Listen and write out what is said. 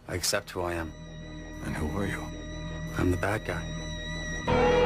I accept who I am. And who are you? I'm the bad guy.